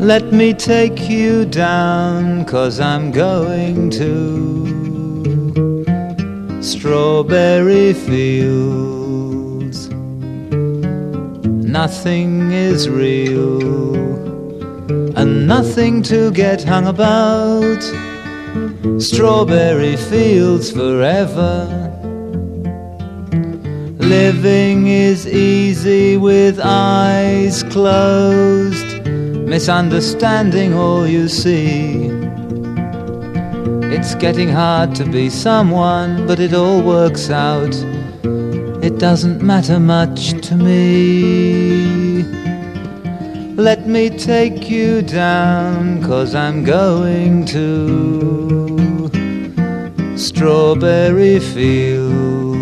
Let me take you down, 'cause I'm going to strawberry fields. Nothing is real and nothing to get hung about. Strawberry fields forever. Living is easy with eyes closed, misunderstanding all you see. It's getting hard to be someone, but it all works out. It doesn't matter much to me. Let me take you down, 'cause I'm going to strawberry fields.